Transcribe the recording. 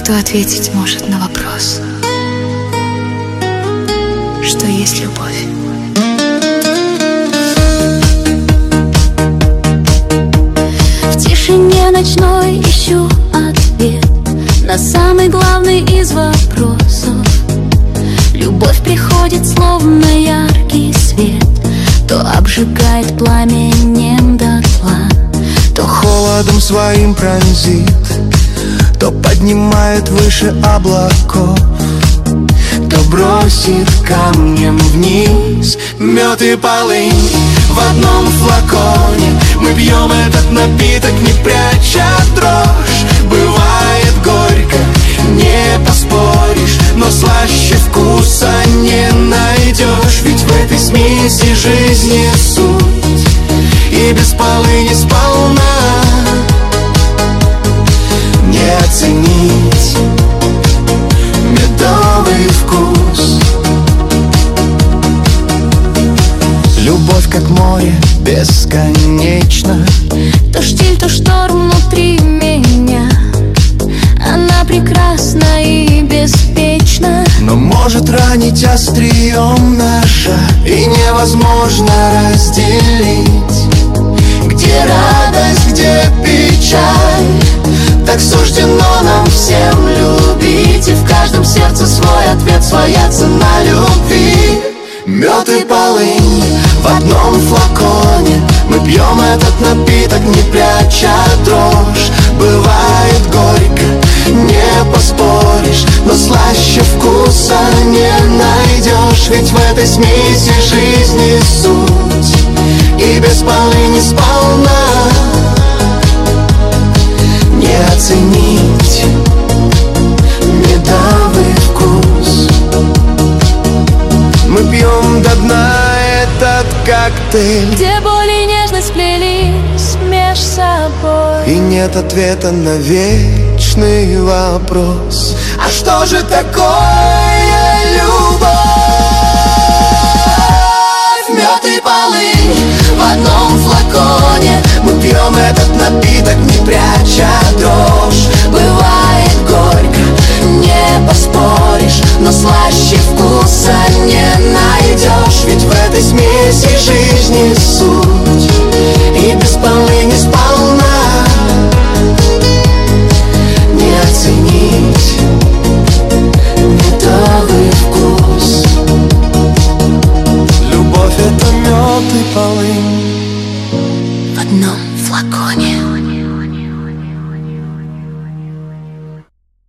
кто ответить может на вопрос, что есть любовь. В тишине ночной ищу ответ на самый главный из вопросов. Любовь приходит словно яркий свет, то обжигает пламенем дотла, то холодом своим пронзит, то поднимает выше облаков, то бросит камнем вниз. Мед и полынь в одном флаконе, мы пьем этот напиток, не пряча дрожь. Бывает горько, не поспоришь, но слаще вкуса не найдешь. Ведь в этой смеси жизни суть, и без полыни сполна не оценить медовый вкус. Любовь как море бесконечно, то штиль, то шторм внутри меня. Она прекрасна и беспечна, но может ранить острием ножа, и невозможно разделить, где радость, где печаль. Так суждено нам всем любить, и в каждом сердце свой ответ, своя цена любви. Мед и полынь в одном флаконе, мы пьем этот напиток, не пряча дрожь. Бывает горько, не поспоришь, но слаще вкуса не найдешь. Ведь в этой смеси жизни суть, и без полыни сполна не оценить медовый вкус. Мы пьем до дна этот коктейль, где боль и нежность сплелись меж собой, и нет ответа на вечный вопрос: а что же такое любовь? Мед и полынь в одном флаконе, мы пьем этот напиток, не пряча